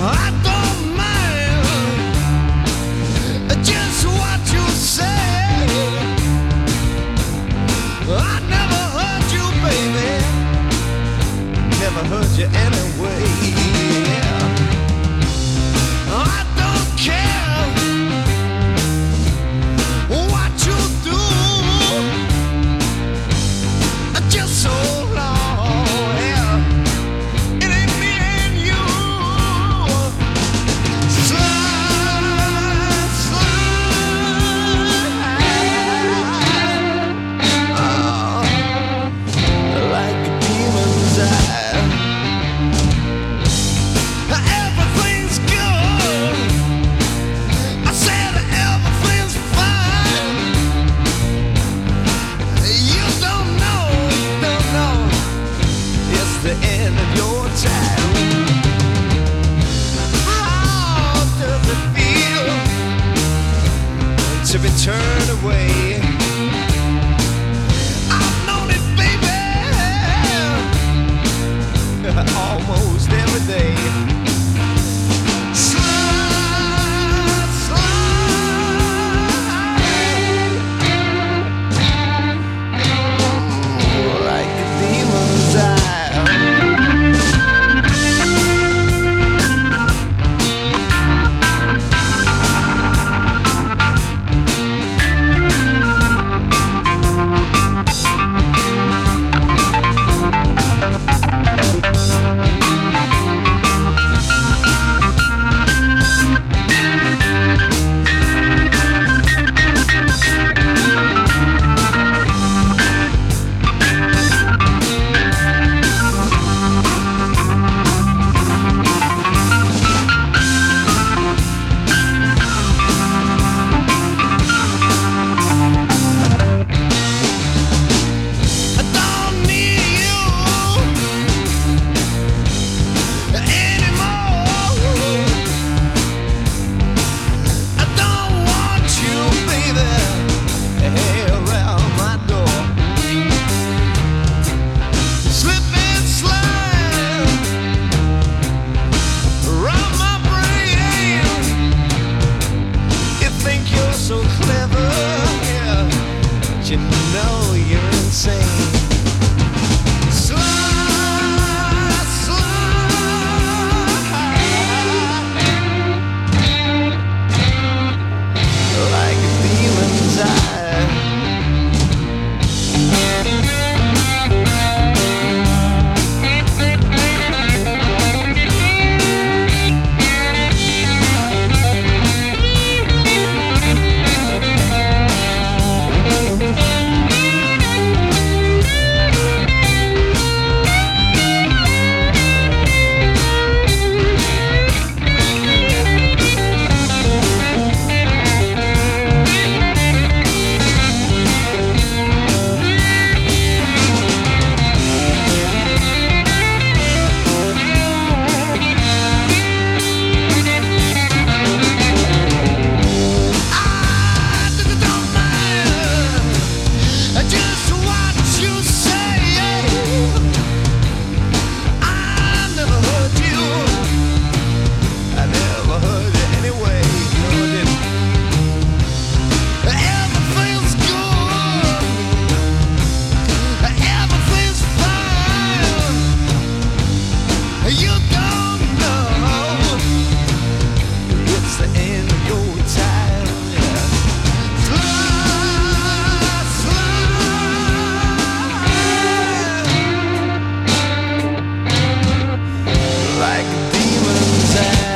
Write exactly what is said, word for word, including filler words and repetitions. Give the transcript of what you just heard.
I don't mind just what you say. I never hurt you, baby. Never hurt you anyway. Yeah. I don't care what you do, just so long. Yeah. It ain't me and you. Slide, slide, oh, like a demon's eye. Everything's good. I said everything's fine. You don't know, don't know. It's the end of your time. How does it feel to be turned away? I've known it, baby, almost every day. Slide, slide, like a demon's eye. I don't need you anymore. I don't want you, baby, here around my door. Slip and slide around my brain. You think you're so clever, yeah, but you know you're insane. Slide, slide, like a demon's eye. Just what you say. I never heard you. I never heard you anyway. No, I didn't. Everything's good. Everything's fine. You don't know. It's the end of your time. Yeah. Slide, slide, like a demon's eye.